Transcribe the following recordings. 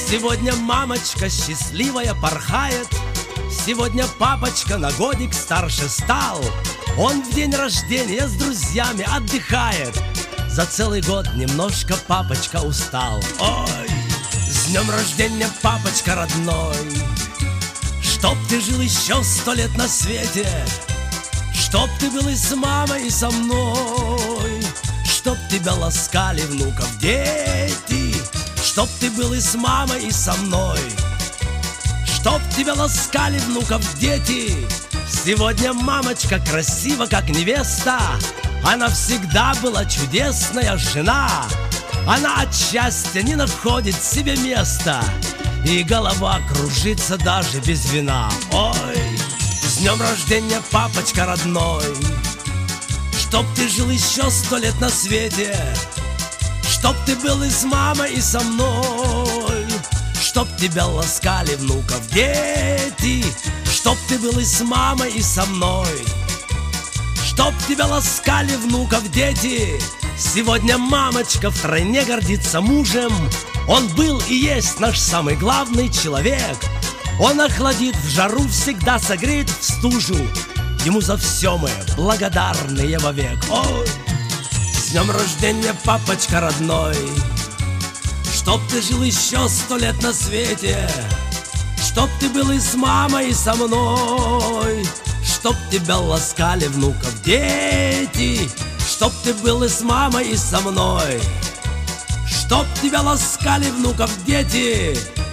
Сегодня мамочка счастливая порхает, сегодня папочка на годик старше стал. Он в день рождения с друзьями отдыхает, за целый год немножко папочка устал. Ой, с днем рождения, папочка родной, чтоб ты жил еще 100 лет на свете, чтоб ты был и с мамой, и со мной, чтоб тебя ласкали внуков дети, чтоб ты был и с мамой, и со мной, чтоб тебя ласкали внуков дети. Сегодня мамочка красива, как невеста, она всегда была чудесная жена. Она от счастья не находит себе места, и голова кружится даже без вина. Ой, с днем рождения, папочка родной, чтоб ты жил еще 100 лет на свете, чтоб ты был и с мамой, и со мной, чтоб тебя ласкали внуков дети, чтоб ты был и с мамой, и со мной, чтоб тебя ласкали внуков дети. Сегодня мамочка втройне гордится мужем, он был и есть наш самый главный человек. Он охладит в жару, всегда согреет в стужу, ему за все мы благодарны вовек. Ой, с днем рождения, папочка родной, чтоб ты жил еще 100 лет на свете, чтоб ты был и с мамой, и со мной, чтоб тебя ласкали внуков дети, чтоб ты был и с мамой, и со мной, чтоб тебя ласкали внуков дети.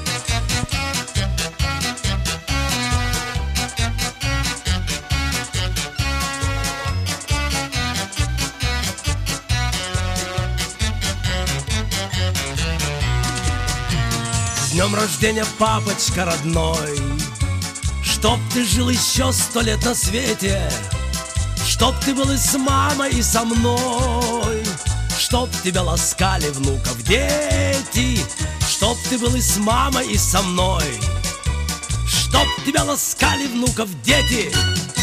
С днем рождения, папочка родной, чтоб ты жил еще 100 лет на свете, чтоб ты был и с мамой, и со мной, чтоб тебя ласкали внуков дети, чтоб ты был и с мамой, и со мной, чтоб тебя ласкали внуков дети.